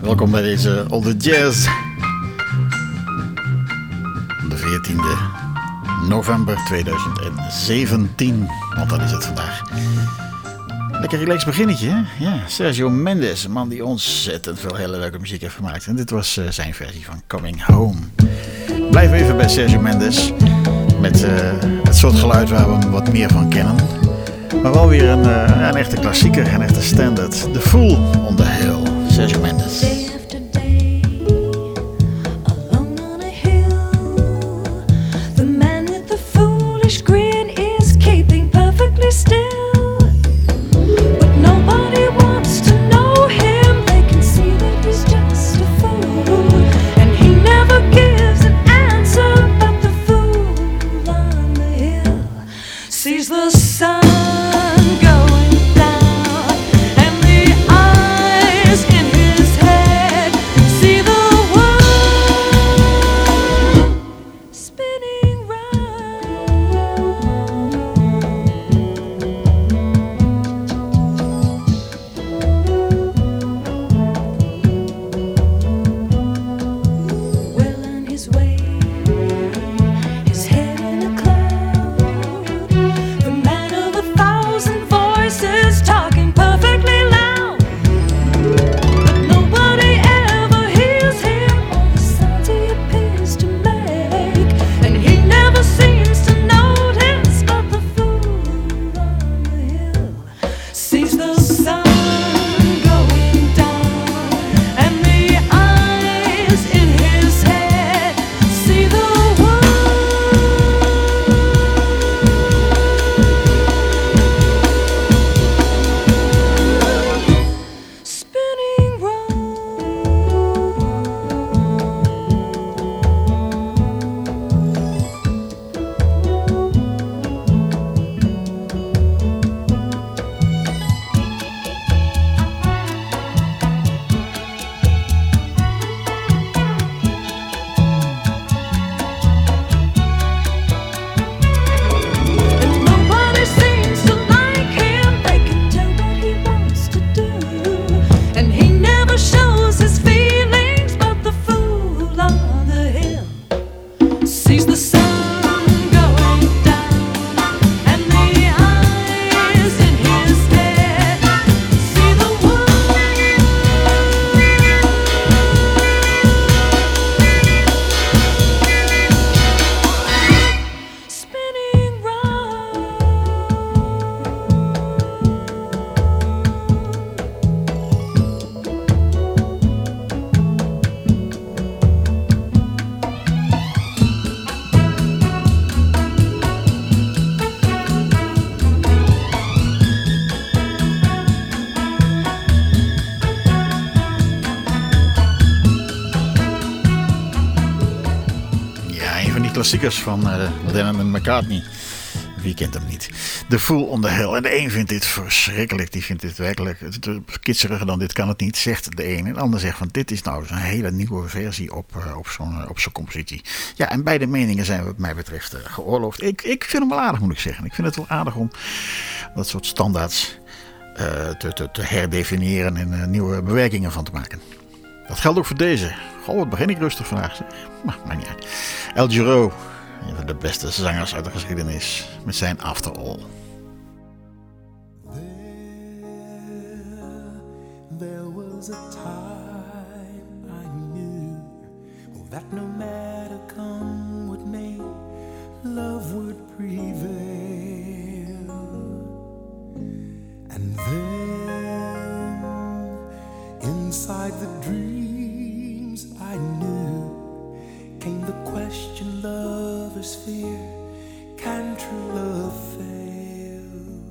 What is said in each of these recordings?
Welkom bij deze Olde Jazz. De 14e november 2017, want dat is het vandaag. Lekker relaxed beginnetje, hè? Ja, Sergio Mendes, een man die ontzettend veel hele leuke muziek heeft gemaakt. En dit was zijn versie van Coming Home. Blijf even bij Sergio Mendes, met het soort geluid waar we hem wat meer van kennen. Maar wel weer een echte klassieker, een echte standard. The Fool on the Hill, Sergio Mendes. Klassiekers van Lennon en McCartney. Wie kent hem niet? The Fool on the Hill. En de een vindt dit verschrikkelijk. Die vindt dit werkelijk kitseriger dan dit kan het niet, zegt de een. En de ander zegt van dit is nou een hele nieuwe versie op zo'n compositie. Ja, en beide meningen zijn wat mij betreft geoorloofd. Ik vind hem wel aardig, moet ik zeggen. Ik vind het wel aardig om dat soort standaards te herdefiniëren en nieuwe bewerkingen van te maken. Dat geldt ook voor deze. Goh, wat begin ik rustig vandaag. Maar maakt niet uit. El Giro, een van de beste zangers uit de geschiedenis, met zijn After All. There was a time I knew that no matter come what may, love would prevail. And then inside the dreams I knew came the question lovers fear, can true love fail?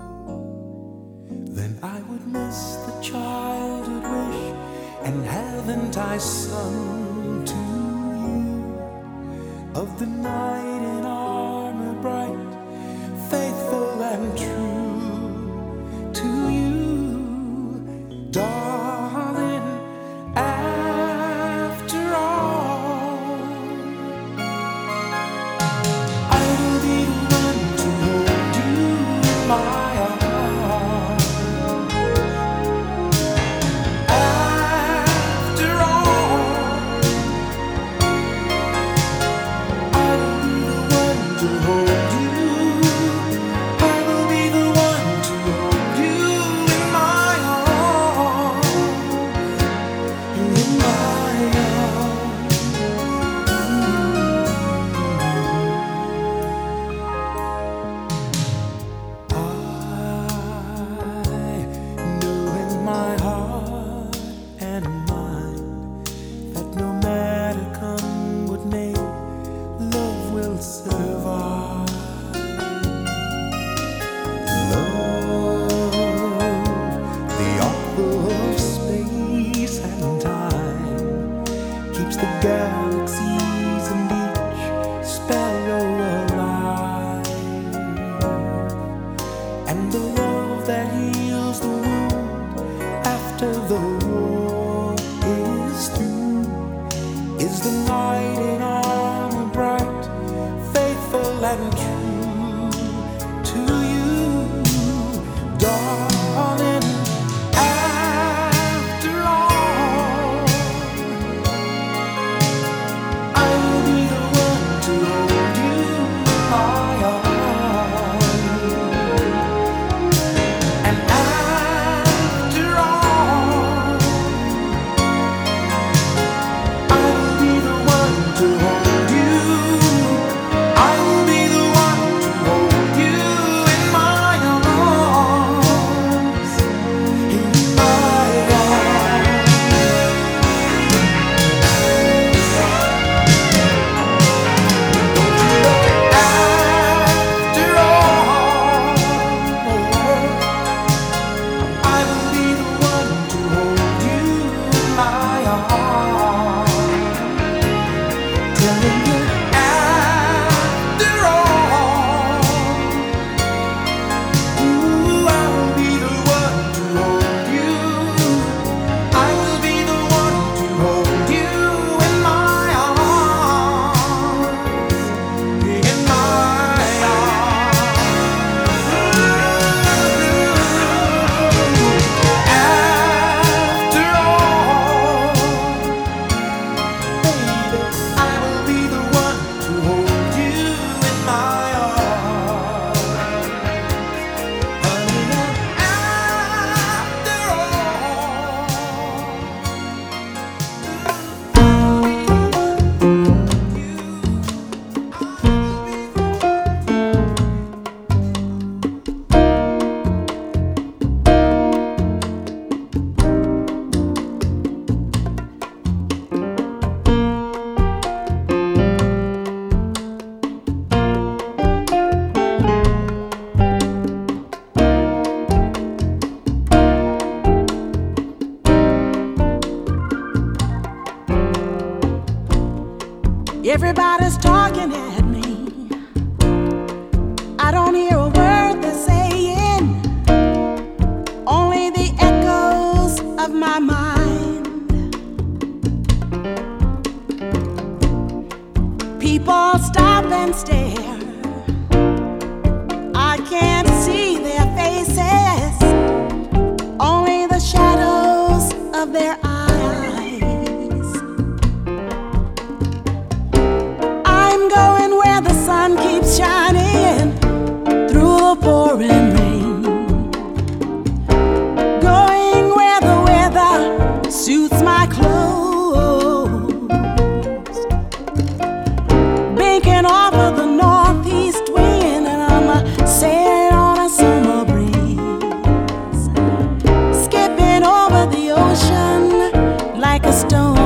Then I would miss the childhood wish, and haven't I sung to you of the knight in armor bright, faithful and true to you, darling, after all. I'll be the one to hold you in my arms. After all. Everybody's talking at me. I don't hear a word they're saying, only the echoes of my mind. People stop and stare. I can't see their faces, only the shadows of their eyes. Sun keeps shining through the pouring rain, going where the weather suits my clothes, banking off of the northeast wind, and I'm sailing on a summer breeze, skipping over the ocean like a stone.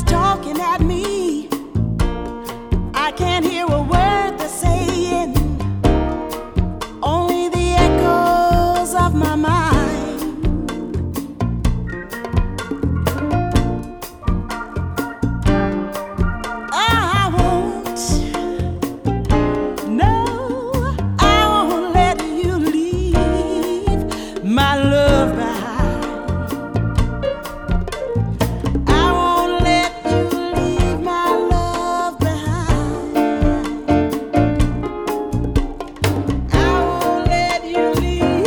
talking at me. I can't hear a word they're saying, only the echoes of my mind. I won't, no, I won't let you leave my love behind. I won't let you leave my love behind. I won't let you leave.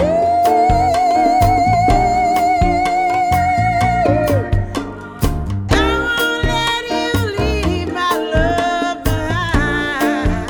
I won't let you leave my love behind.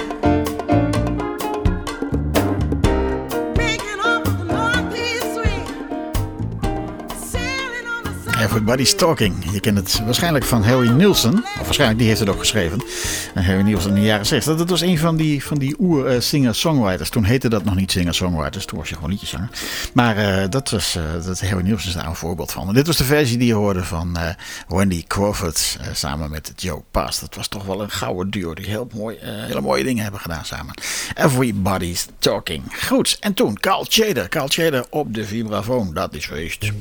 Breaking off the Northeast Swing, sailing on the sun. Everybody's Talking. Je kent het waarschijnlijk van Harry Nilsson. Of waarschijnlijk, die heeft het ook geschreven. En Harry Nilsson in de jaren 60. Dat was een van die singer-songwriters. Toen heette dat nog niet singer-songwriters. Toen was je gewoon liedjeszanger. Maar dat Harry Nilsson is daar een voorbeeld van. En dit was de versie die je hoorde van Wendy Crawford. Samen met Joe Pass. Dat was toch wel een gouden duo. Die hele mooie dingen hebben gedaan samen. Everybody's Talking. Goed. En toen Carl Tjeder. Carl Tjeder op de vibrafoon. Dat is feest.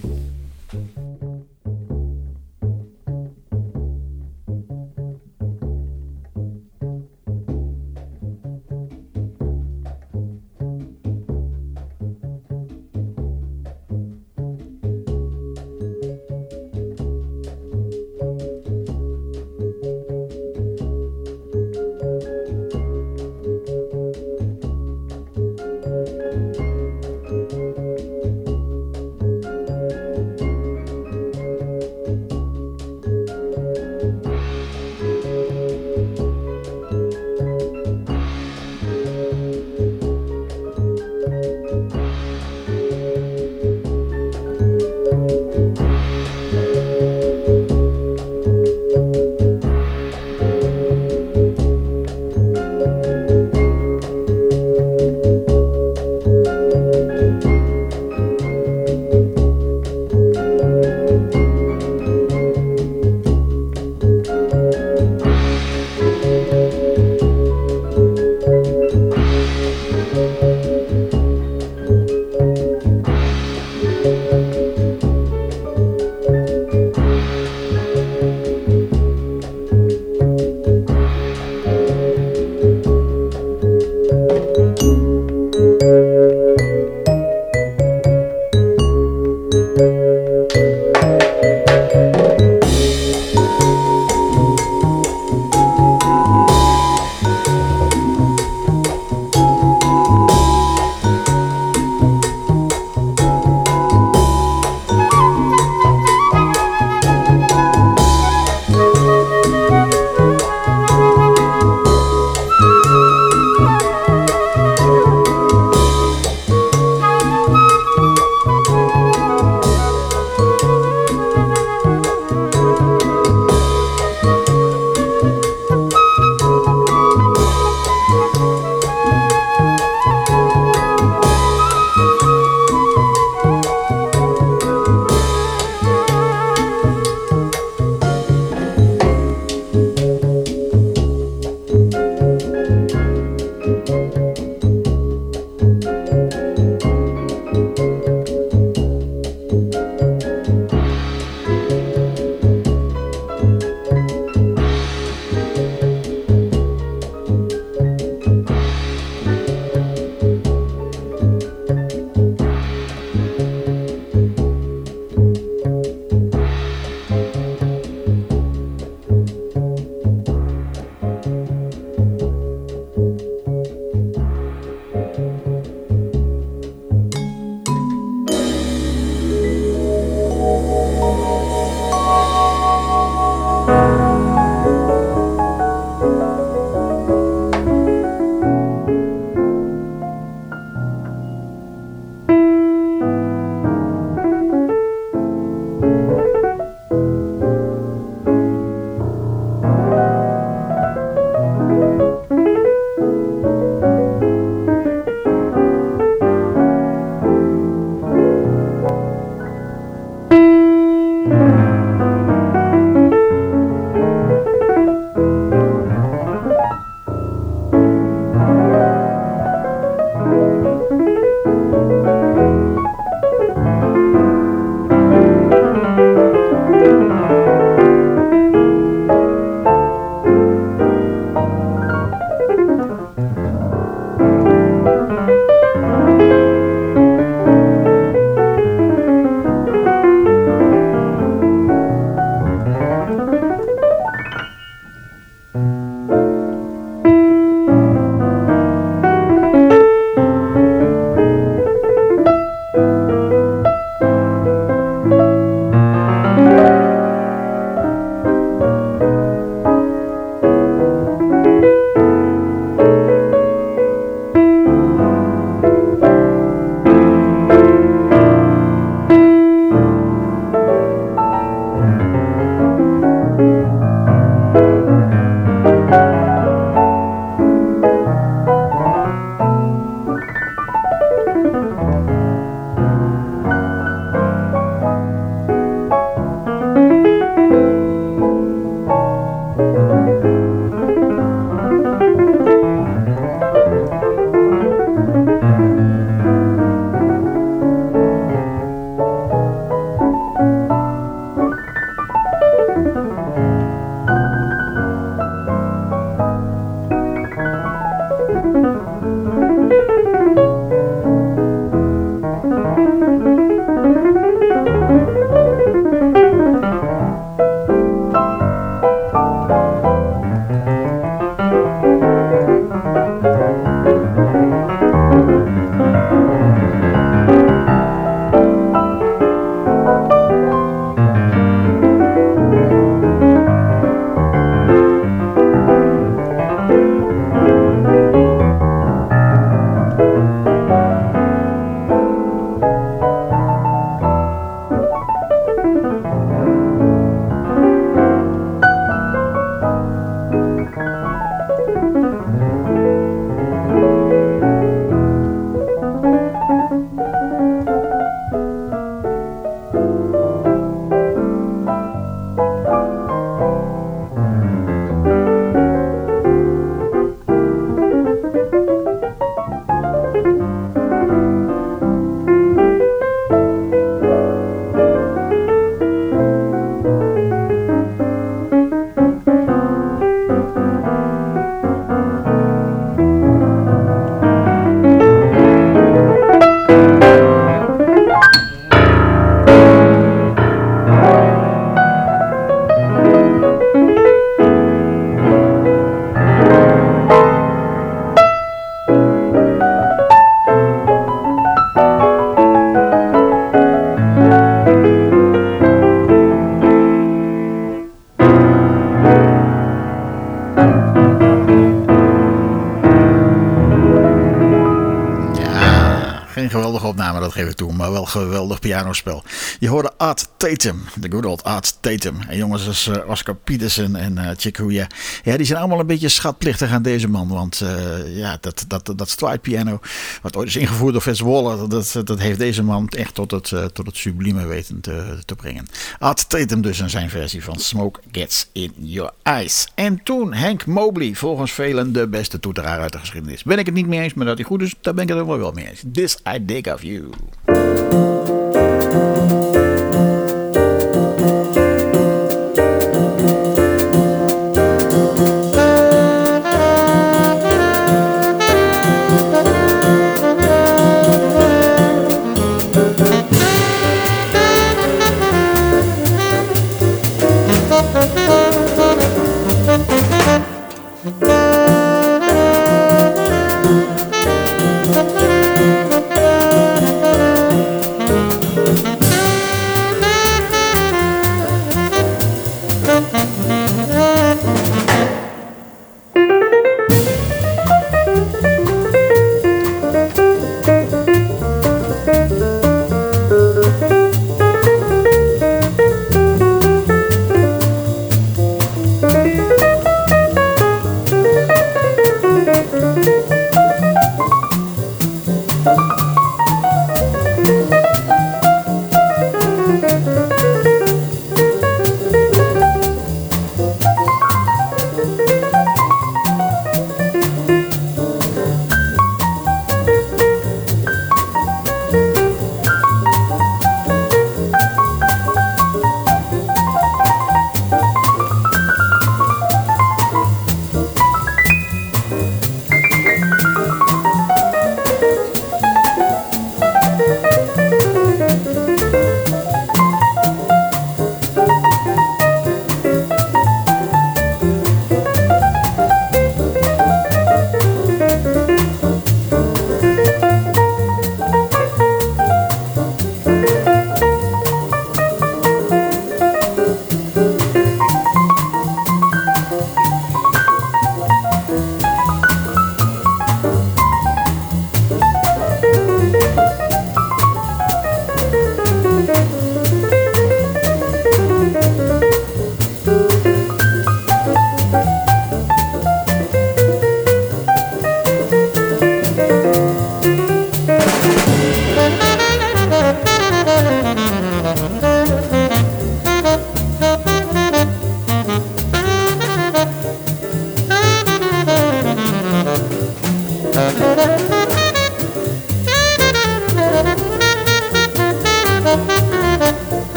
geef ik toe, maar wel geweldig pianospel. Je hoorde Art Tatum, de good old Art Tatum. En jongens als Oscar Peterson en Chick Corea, ja, die zijn allemaal een beetje schatplichtig aan deze man. Want dat stride piano, wat ooit is ingevoerd door Fats Waller, dat heeft deze man echt tot het sublieme weten te brengen. Art Tatum dus in zijn versie van Smoke Gets in Your Eyes. En toen Hank Mobley, volgens velen de beste toeteraar uit de geschiedenis. Ben ik het niet mee eens, maar dat hij goed is, daar ben ik het er wel mee eens. This I Dig of You.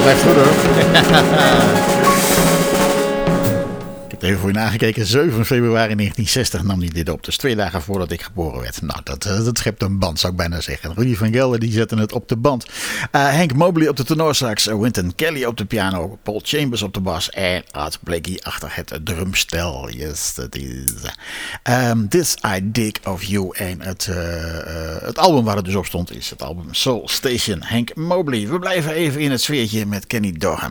Blijft goed hoor. Ik heb even voor je nagekeken. 7 februari 1960 nam hij dit op. Dus 2 dagen voordat ik geboren werd. Nou, dat schept een band, zou ik bijna zeggen. Rudy van Gelder die zette het op de band. Hank Mobley op de tenorsax. Wynton Kelly op de piano. Paul Chambers op de bas. En Art Blakey achter het drumstel. Yes, that is. This I Dig of You. En het album waar het dus op stond is het album Soul Station. Hank Mobley. We blijven even in het sfeertje met Kenny Dorham.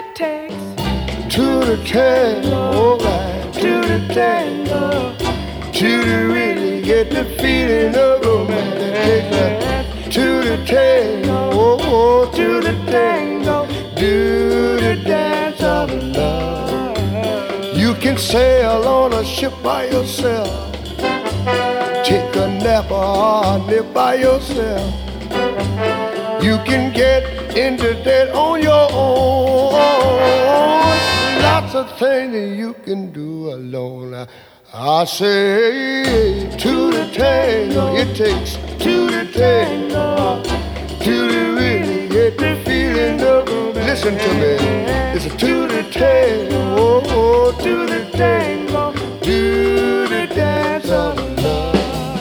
it takes to the tango, alright, to the tango, to really get the feeling of romance. To the tango, oh, to the tango, do the dance of love. You can sail on a ship by yourself, take a nap or nip by yourself. You can get into that on your own. Lots of things that you can do alone. I say to the tango, it takes to the tango, to really get the feeling of. Listen to me, it's a to the tango, oh, to the tango, do the dance of love.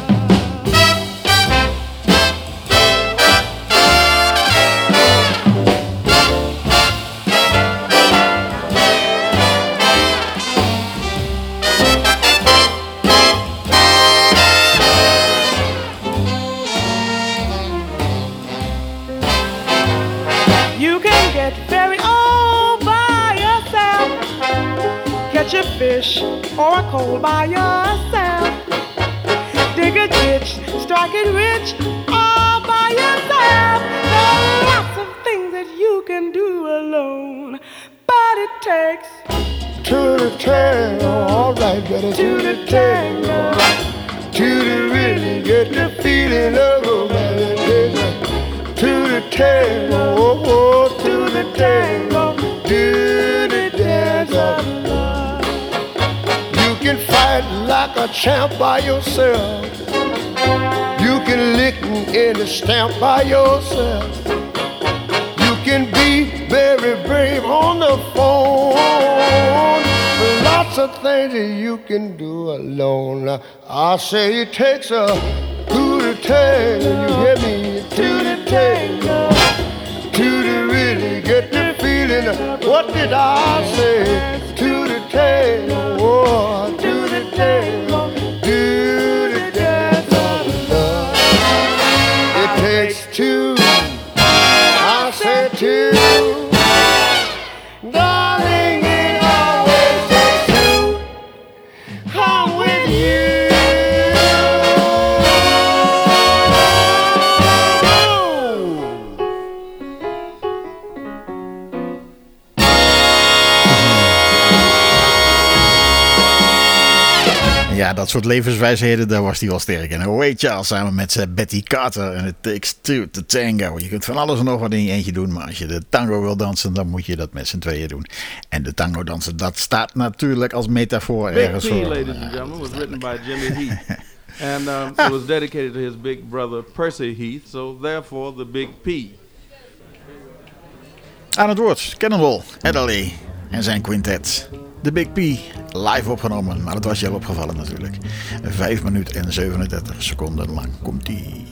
Catch a fish or a coal by yourself. Dig a ditch, strike it rich all by yourself. There are lots of things that you can do alone, but it takes to the tango, alright, better to the tango, to really get the feeling of romance. To the tango, oh, to the tango, do the dance of love. You can fight like a champ by yourself. You can lick in the stamp by yourself. You can be very brave on the phone. Lots of things that you can do alone. I say it takes a to the tango, you hear me? To the tango, to really get the feeling. What did I say? To the tango, oh, to the tango, do the dance of love. It takes two, I said two, darling, it always takes two. I'm with you. Ja, dat soort levenswijsheden, daar was hij wel sterk in. Ray Charles samen met Betty Carter en It Takes Two to Tango. Je kunt van alles en nog wat in je eentje doen, maar als je de tango wil dansen, dan moet je dat met z'n tweeën doen. En de tango dansen, dat staat natuurlijk als metafoor ergens voor. Big P, ladies and gentlemen, was written by Jimmy Heath. And it was dedicated to his big brother Percy Heath, so therefore the Big P. Aan het woord, Cannonball Adderley en zijn quintet. De Big P, live opgenomen, maar dat was je al opgevallen natuurlijk. 5 minuten en 37 seconden lang komt-ie.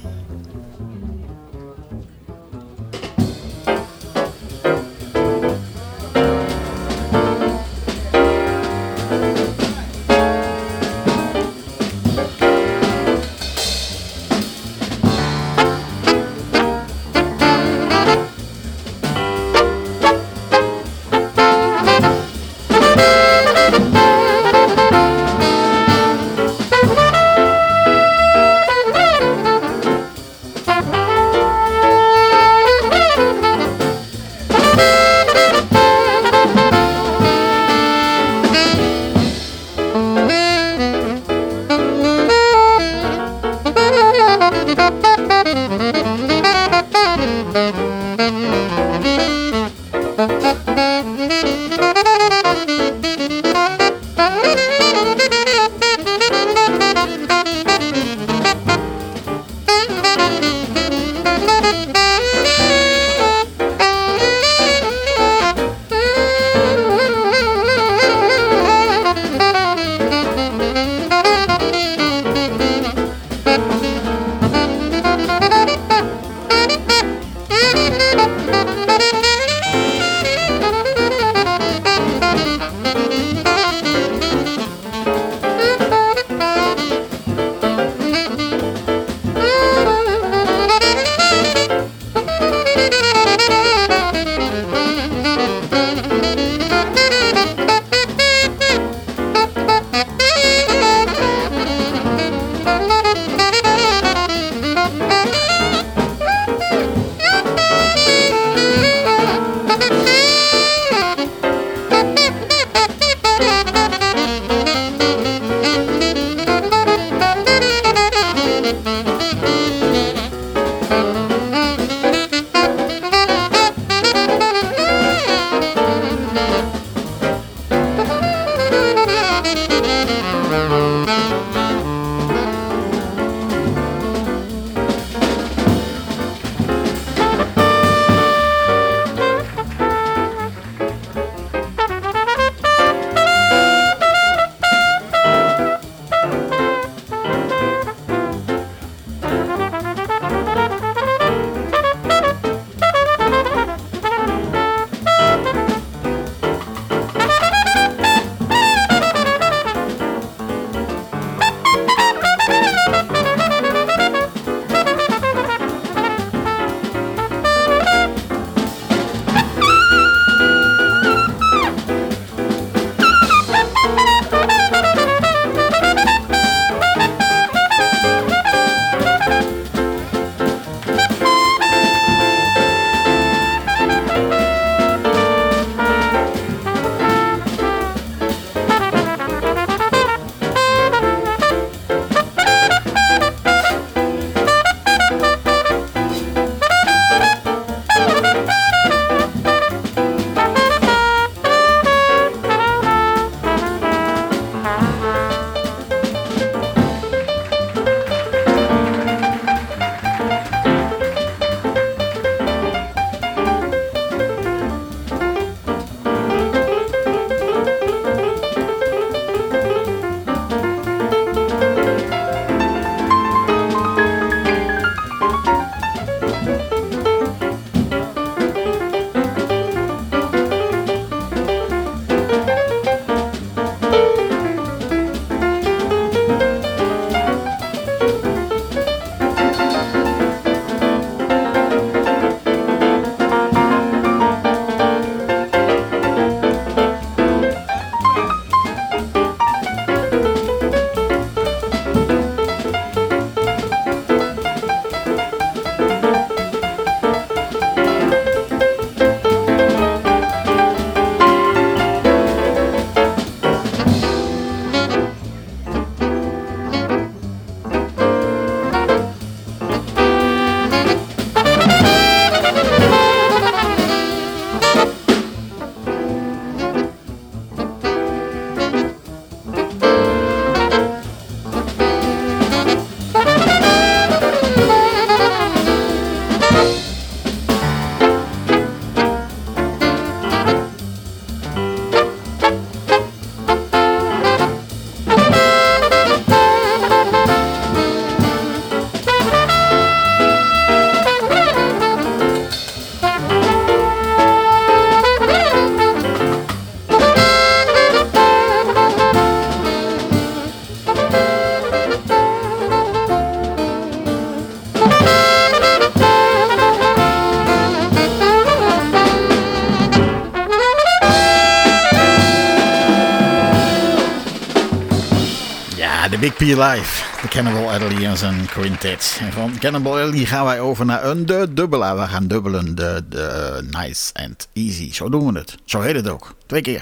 De Big P Live, de Cannibal Adderley en zijn quintet. En van Cannibal Adderley gaan wij over naar een dubbelaar. We gaan dubbelen de Nice and Easy. Zo doen we het. Zo heet het ook. 2 keer.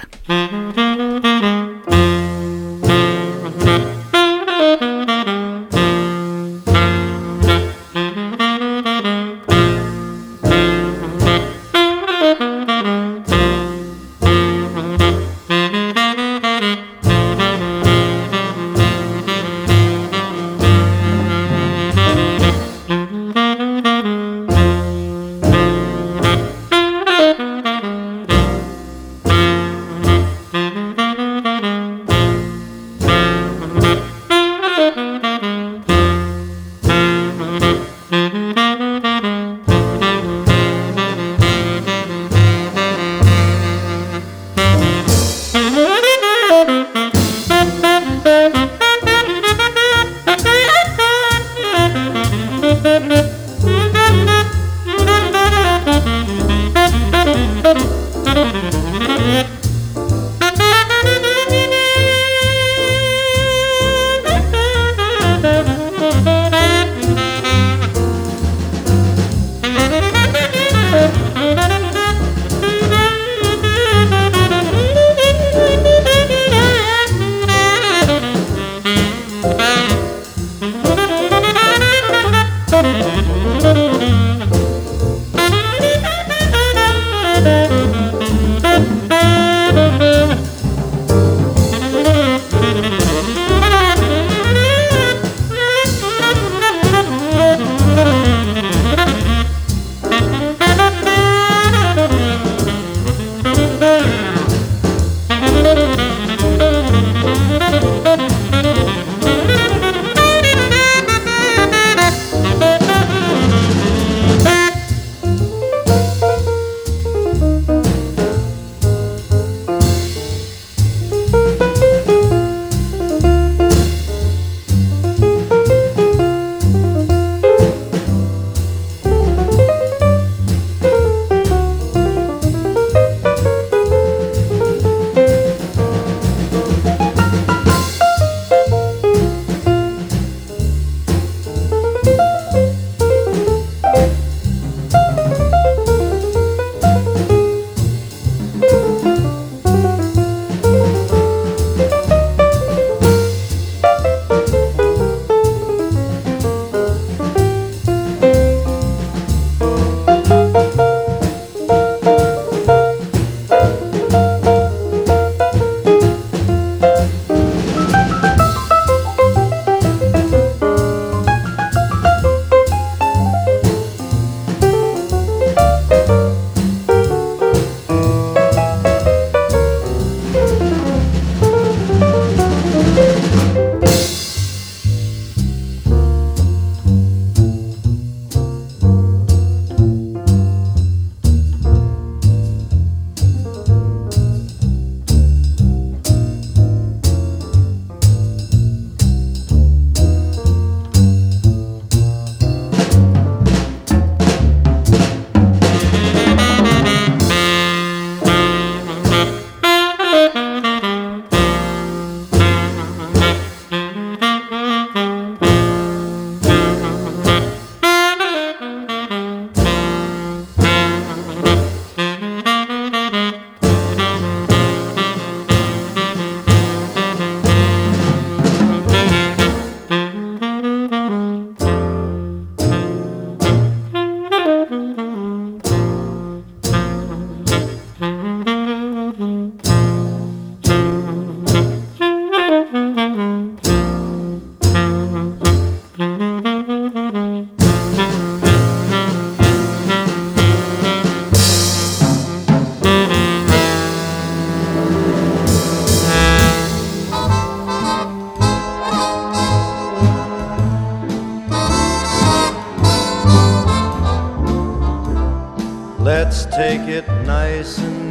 Let's take it nice and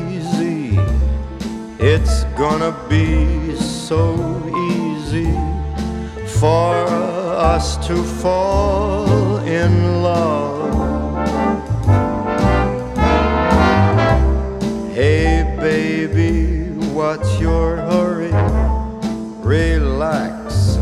easy. It's gonna be so easy for us to fall in love. Hey baby, what's your hurry? Relax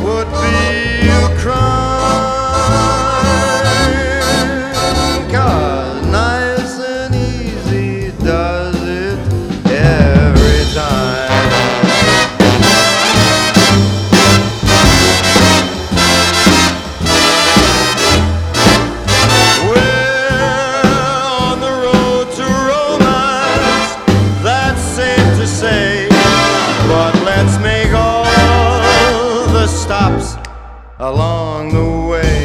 would be a crime. 'Cause nice and easy does it every time. We're on the road to romance, that's safe to say, but let's make all the stops along the way.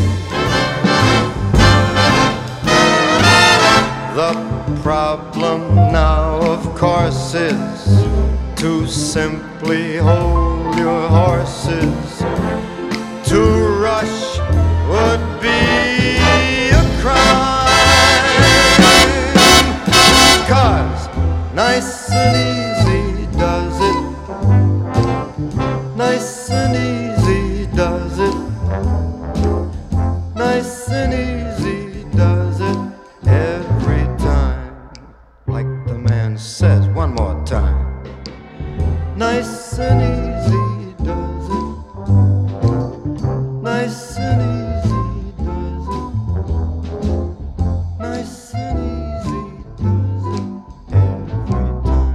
The problem now, of course, is to simply hold your horses. To rush would be a crime. 'Cause nice and easy does it. Nice and easy does it. Nice and easy does it every time. Like the man says, one more time. Nice and easy does it. Nice and easy does it. Nice and easy does it every time.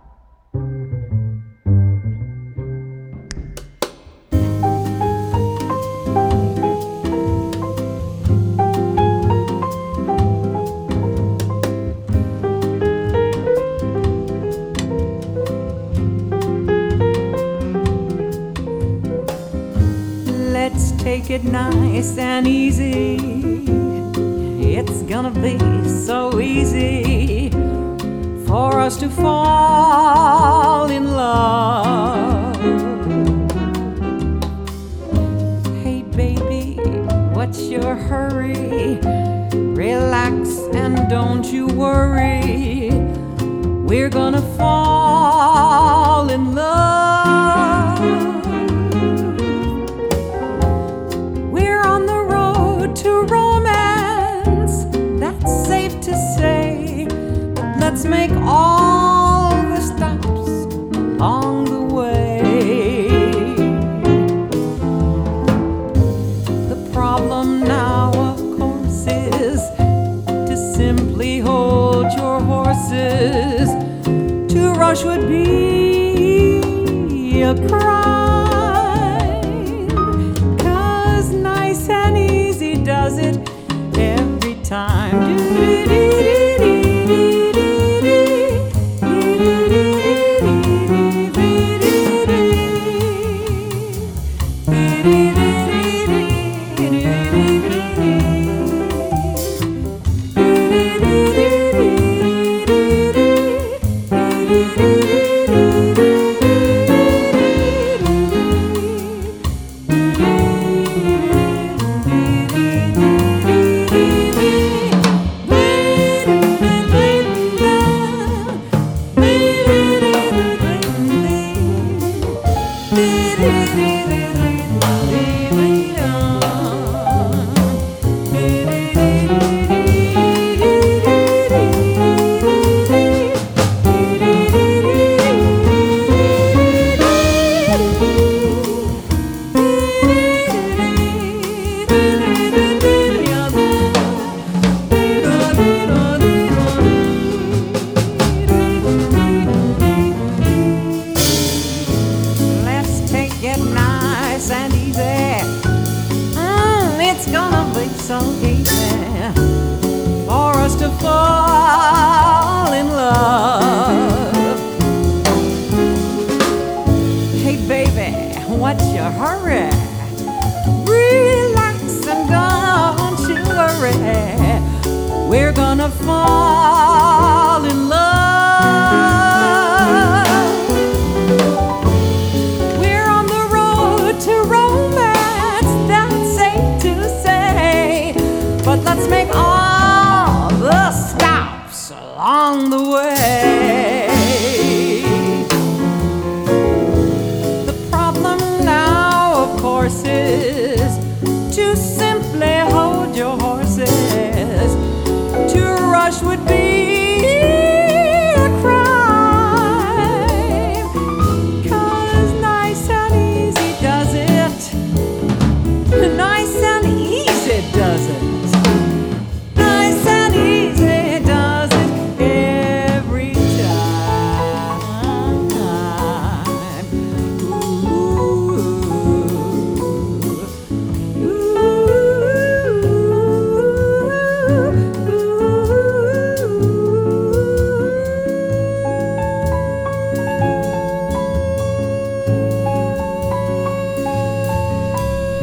Let's take it nice and easy. It's gonna be so easy for us to fall in love. Hey baby, what's your hurry? Relax and don't you worry. We're gonna fall in love. We're on the road to romance, that's safe to say. Let's make all the stops along the way. The problem now, of course, is to simply hold your horses. To rush would be a crime. 'Cause nice and easy does it every time.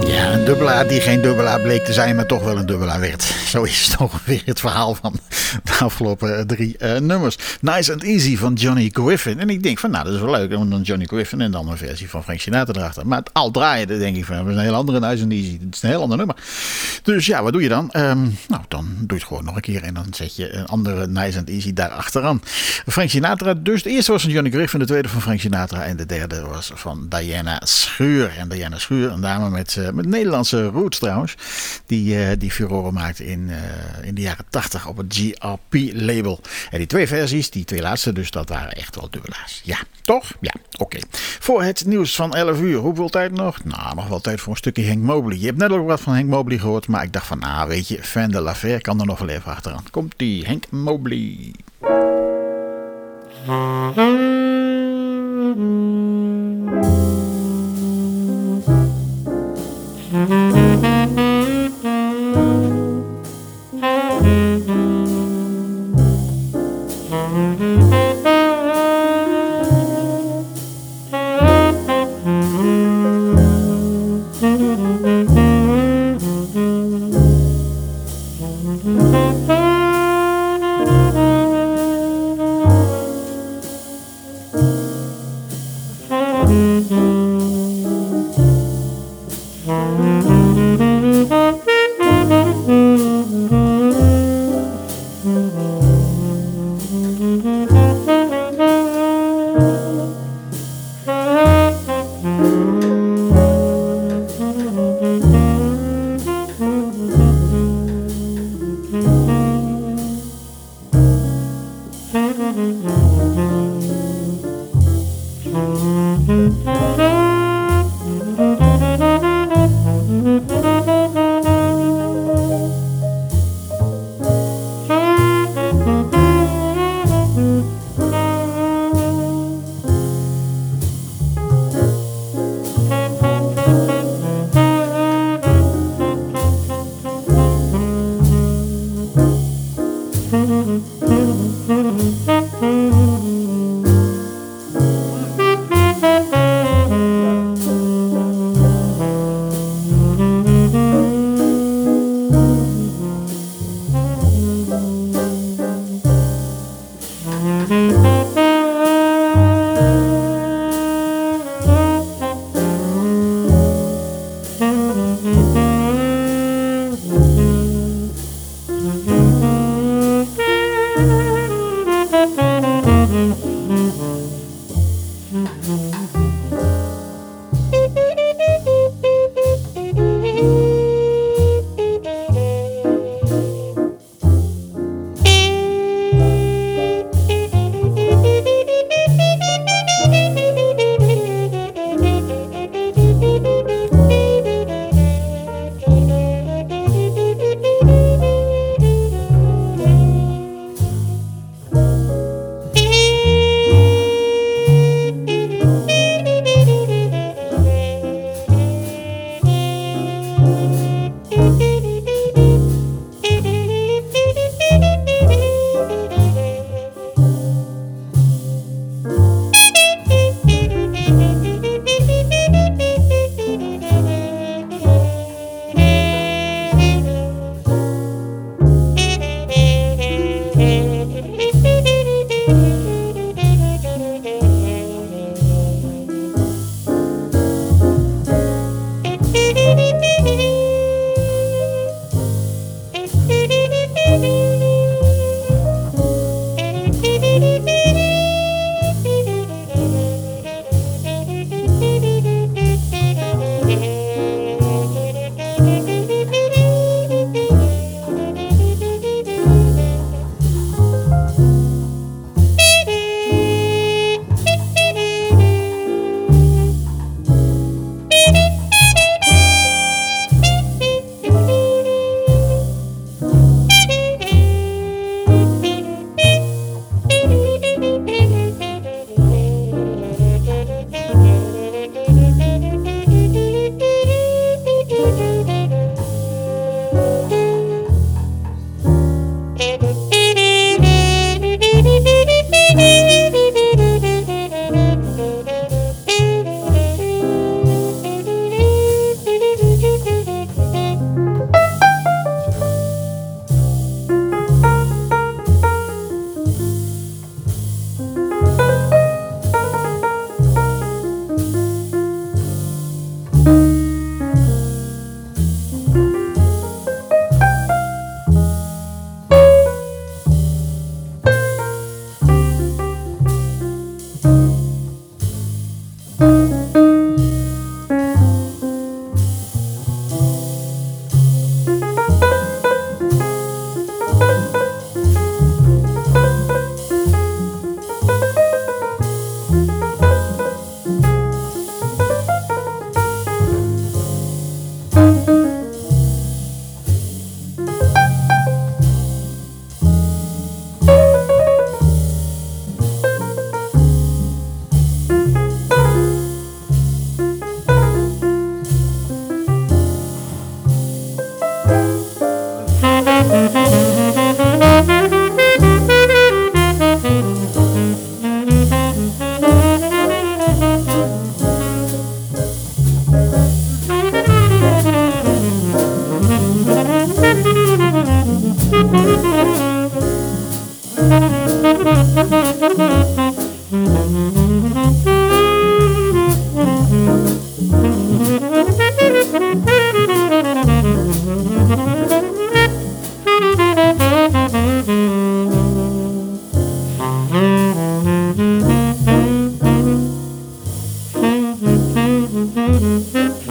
Ja, een dubbelaar die geen dubbelaar bleek te zijn, maar toch wel een dubbelaar werd. Zo is het ongeveer het verhaal van de afgelopen 3 nummers. Nice and Easy van Johnny Griffin. En ik denk van, nou, dat is wel leuk. En dan Johnny Griffin en dan een versie van Frank Sinatra erachter. Maar het al draaien, dan denk ik van, dat is een heel andere Nice and Easy. Het is een heel ander nummer. Dus ja, wat doe je dan? Nou, dan doe je het gewoon nog een keer. En dan zet je een andere Nice and Easy daar achteraan. Frank Sinatra, dus de eerste was van Johnny Griffin, de tweede van Frank Sinatra. En de derde was van Diana Schuur. En Diana Schuur, een dame met Nederlandse roots trouwens. Die furoren maakte in de jaren 80 op het GRP-label. En die 2 versies, die 2 laatste, dus dat waren echt wel dubbelaars. Ja, toch? Ja, oké. Voor het nieuws van 11 uur. Hoeveel tijd nog? Nou, nog wel tijd voor een stukje Henk Mobley. Je hebt net ook wat van Henk Mobley gehoord, maar ik dacht van, weet je, Fan de la Fer kan er nog wel even achteraan. Komt-ie, Henk Mobley.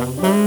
Thank you.